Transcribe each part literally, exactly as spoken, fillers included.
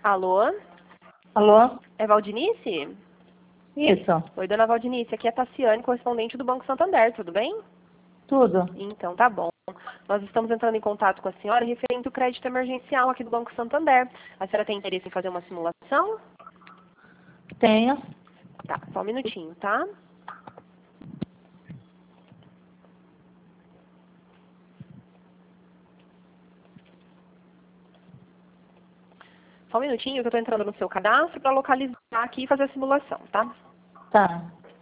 Alô? Alô? É Valdinice? Isso, Oi, dona Valdinice. Aqui é a Tassiane, correspondente do Banco Santander. Tudo bem? tudo. Então, tá bom. Nós estamos entrando em contato com a senhora referente ao crédito emergencial aqui do Banco Santander. A senhora tem interesse em fazer uma simulação? Tenho. Tá, só um minutinho, tá? Só um minutinho que eu estou entrando no seu cadastro para localizar aqui e fazer a simulação, tá? Tá.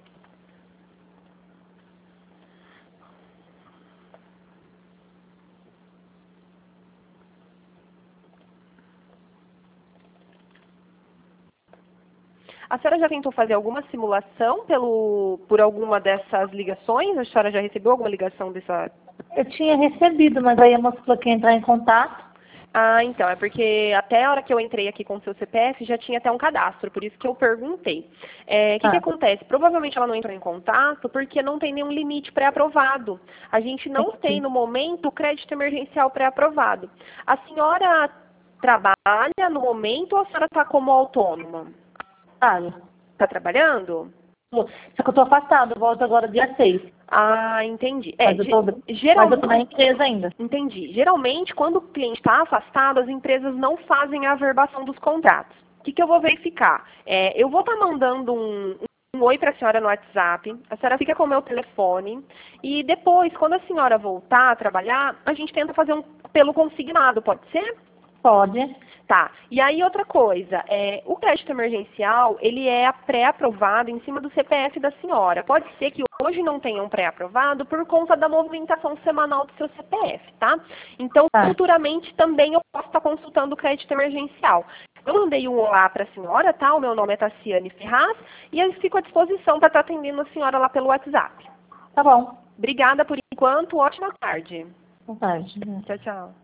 A senhora já tentou fazer alguma simulação pelo, por alguma dessas ligações? A senhora já recebeu alguma ligação dessa... Eu tinha recebido, mas aí a moça falou que ia entrar em contato. Ah, então, é porque até a hora que eu entrei aqui com o seu C P F já tinha até um cadastro, por isso que eu perguntei. É, o que, que Tá. acontece? Provavelmente ela não entrou em contato porque não tem nenhum limite pré-aprovado. A gente não tem, Entendi. no momento, o crédito emergencial pré-aprovado. A senhora trabalha no momento ou a senhora está como autônoma? Sabe? Está trabalhando? Só que eu tô afastada, eu volto agora dia seis. Ah, entendi. É, Mas eu ge- tô, geral... mas eu tô na empresa ainda. Entendi. Geralmente, quando o cliente está afastado, as empresas não fazem a averbação dos contratos. O que, que eu vou verificar? É, eu vou estar mandando um, um oi para a senhora no WhatsApp, a senhora fica com o meu telefone, e depois, quando a senhora voltar a trabalhar, a gente tenta fazer um pelo consignado, pode ser? Pode. Tá. E aí outra coisa, é, o crédito emergencial, ele é pré-aprovado em cima do C P F da senhora. Pode ser que hoje não tenha um pré-aprovado por conta da movimentação semanal do seu C P F, tá? Então, Tá. futuramente também eu posso estar consultando o crédito emergencial. Eu mandei um olá para a senhora, tá? O meu nome é Tassiane Ferraz e eu fico à disposição para estar atendendo a senhora lá pelo WhatsApp. Tá bom. Obrigada por enquanto, ótima tarde. Boa tarde. Tchau, tchau.